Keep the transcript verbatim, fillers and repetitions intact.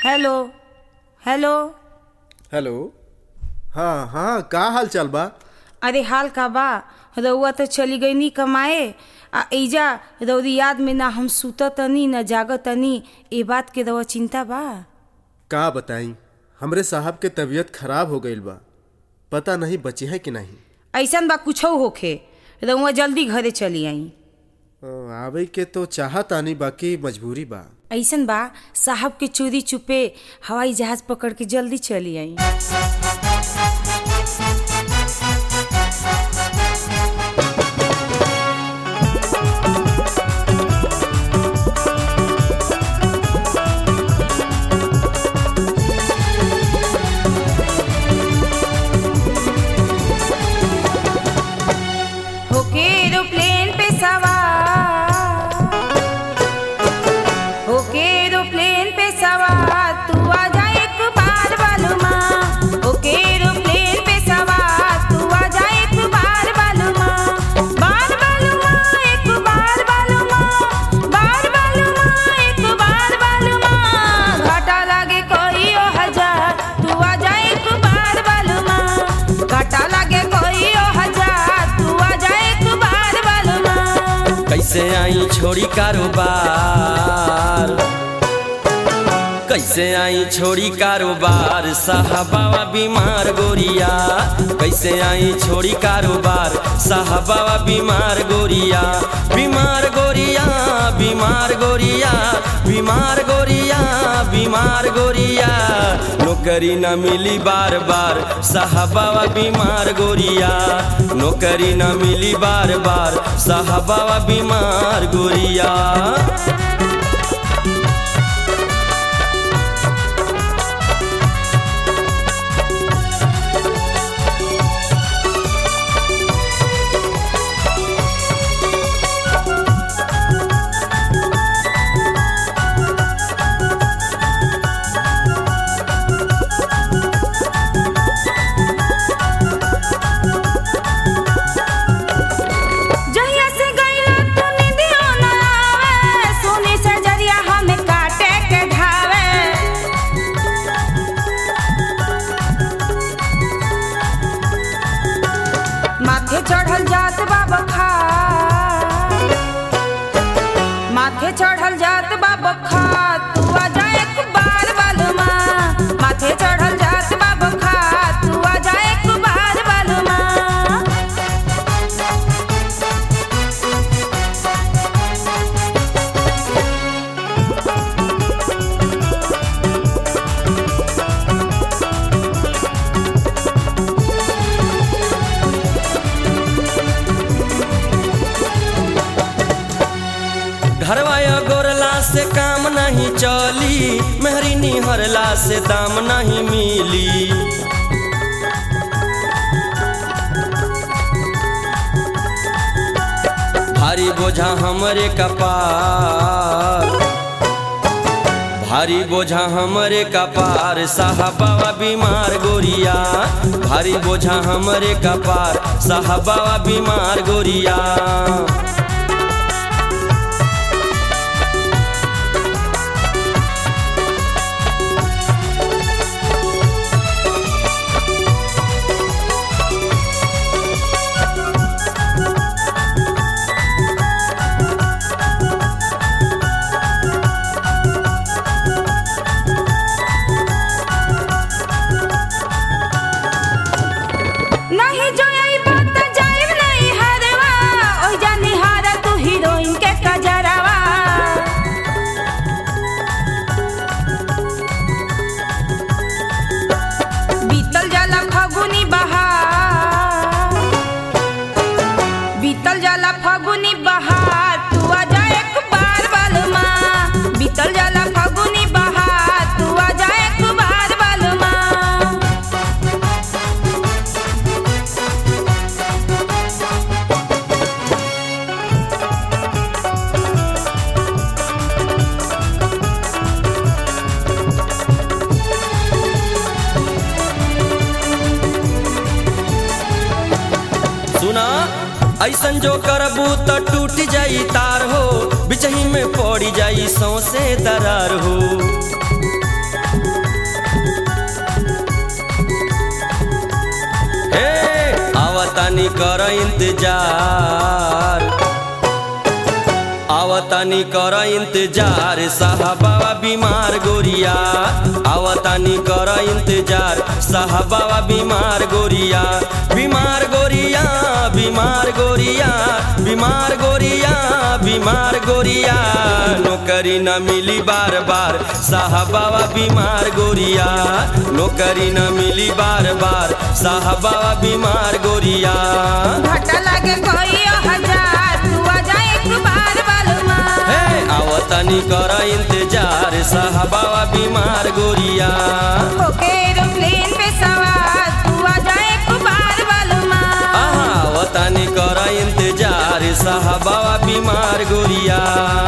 Hello hello hello. हाँ हाँ, का हाल चाल बा? अरे हाल का बा, रउआ तो चली गई नी कमाए आ एजा रउरी याद में ना हम सुततनी न जागतनी। ए बात के रउआ चिंता बा? का बताई, हमरे साहब के तबीयत खराब हो गईल बा, पता नहीं बची है कि नहीं। ऐसन बा कुछ होखे, रउआ जल्दी घरे चली आई। आवे के तो चाहत आनी, बाकी मजबूरी बा। ऐसन बा साहब के चोरी चुपे हवाई जहाज पकड़ के जल्दी चली आई। होके एरोप्लेन पे सवार, होके एरोप्लेन पे सवार, तू आ जा एक बार बालूमा। होके एरोप्लेन पे सवार, तू आ जा एक बार बालूमा। बार बालूमा एक बार बालूमा, बार बालूमा एक बार बालूमा। घाटा लागे कोई ओ हजार, तू आ जा एक बार बालूमा। घाटा लागे कोई ओ हजार, तू आ जा एक बार बालूमा। कैसे आई छोड़ी कारोबार, कैसे आई छोड़ी कारोबार, साहबावा बीमार गोरिया। कैसे आई छोड़ी कारोबार, साहबावा बीमार गोरिया। बीमार गोरिया बीमार गोरिया बीमार गोरिया बीमार गोरिया। नौकरी न मिली बार बार, साहबावा बीमार गोरिया। नौकरी न मिली बार बार, साहबावा बीमार गोरिया। जहिया से गइला तू निंदियो न आवे, सोनी से जरिया हमें काटे के ढावे। माथे चढ़ल जात बा बुखार, माथे चढ़ल जात बा बुखार, तू आ जा एक बार बालूमा। माथे चढ़ल जात बा बुखार, तू आ जा एक बार बालूमा। घरवाया गोरला से काम नहीं चली, मेहरी निहरला से दाम नहीं मिली। भारी बोझा हमरे कपार, भारी बोझा हमरे कपार, साहबावा बीमार गोरिया। भारी बोझा हमरे कपार, साहबावा बीमार गोरिया। नहीं जो आई बात जाइब नहीं हरवा, ओइ जा निहारा तू हीरोइन के कजरवा। बीतल जाला फगुनी बहार, बीतल जाला फगुनी बहार, तू आ जा एक बार बालूमा। बीतल जाला फगुनी बहार, तू आ जा एक बार बालूमा। सुना ऐसन जो करबू तो टूट जाई तार हो, बिचही में पड़ी जाई सौसे दरार हो। आवतानी कर इंतजार आवतानी कर इंतजार साहबावा बीमार गोरिया आवतानी कर इंतजार साहबावा बीमार गोरिया बीमार गोरिया बीमार गोरिया बीमार गोरिया बीमार गोरिया नौकरी न मिली बार बार साहबावा बीमार गोरिया नौकरी न मिली बार बार साहबावा बीमार गोरिया घाटा लागे कोई हजार तू आ जा एक बार बालूमा आवतानी कर इंतजार साहबावा बीमार गोरिया ओके एरोप्लेन पे सवार तू आ जा एक बार बालूमा आवतानी कर इंतजार साहबावा बीमार गोरिया।